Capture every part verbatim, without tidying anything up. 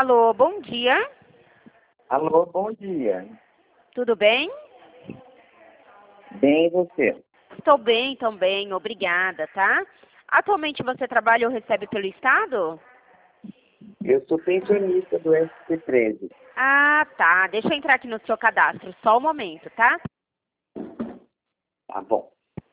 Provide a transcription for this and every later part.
Alô, bom dia. Alô, bom dia. Tudo bem? Bem, e você? Estou bem também, obrigada, tá? Atualmente você trabalha ou recebe pelo Estado? Eu sou pensionista do S P treze. Ah, tá. Deixa eu entrar aqui no seu cadastro, só um momento, tá? Tá bom.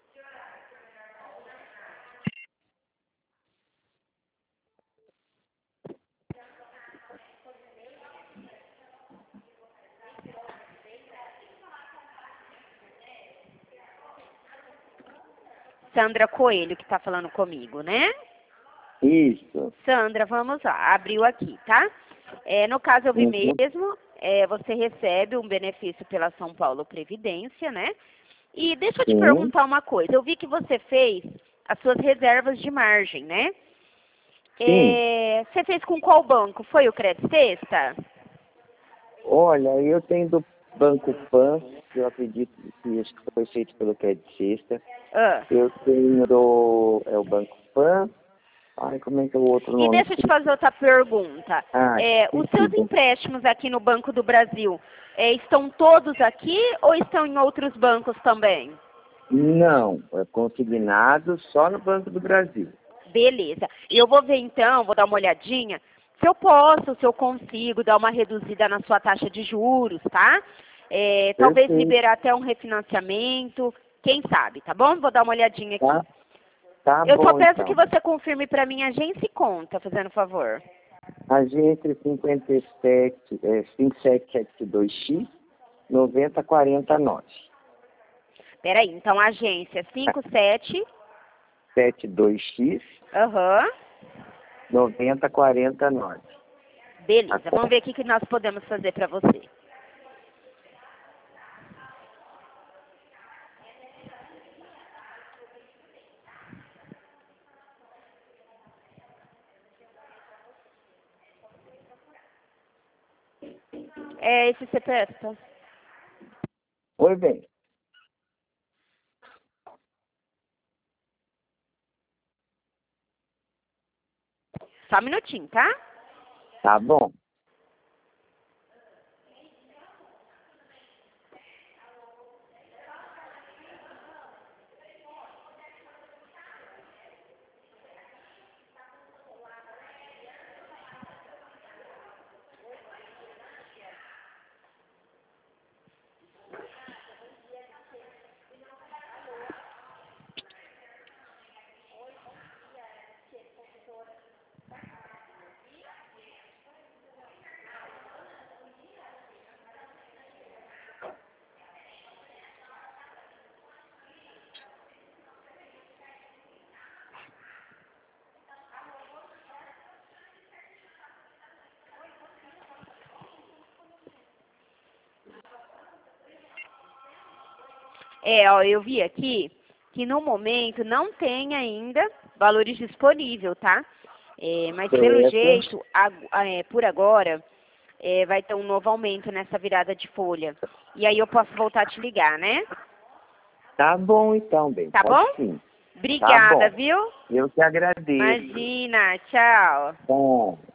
Sandra Coelho que está falando comigo, né? Isso. Sandra, vamos lá. Abriu aqui, tá? É, no caso, eu vi Uhum. mesmo, é, você recebe um benefício pela São Paulo Previdência, né? E deixa eu te Sim. perguntar uma coisa. Eu vi que você fez as suas reservas de margem, né? Sim. É, você fez com qual banco? Foi o Credit Sexta? Olha, eu tenho do Banco Pan, que eu acredito que acho que foi feito pelo Credit Sexta. Ah. Eu tenho do... é o Banco Pan. Ai, como é que é o outro E nome? deixa eu te fazer outra pergunta. Ah, É, os seus esqueci. empréstimos aqui no Banco do Brasil, é, estão todos aqui ou estão em outros bancos também? Não, é consignado só no Banco do Brasil. Beleza. Eu vou ver então, vou dar uma olhadinha, se eu posso, se eu consigo dar uma reduzida na sua taxa de juros, tá? É, talvez Perfeito. liberar até um refinanciamento, quem sabe, tá bom? Vou dar uma olhadinha aqui. Tá? Tá Eu só bom, peço então. que você confirme para mim agência e conta, fazendo favor. Agência cinquenta e sete, é, cinco sete sete dois X noventa quarenta nove. Peraí, então agência cinco sete, setenta e dois X aham, noventa quarenta nove. beleza. Vamos ver o que que nós podemos fazer para você. É esse C P F, tá? Oi, bem. Só um minutinho, tá? Tá bom. É, ó, eu vi aqui que no momento não tem ainda valores disponíveis, tá? É, mas pelo Certo. jeito, a- é, por agora, é, vai ter um novo aumento nessa virada de folha. E aí eu posso voltar a te ligar, né? Tá bom, então, bem. Tá Pode bom? sim. Tá Obrigada, bom. viu? Eu que agradeço. Imagina, tchau. Bom.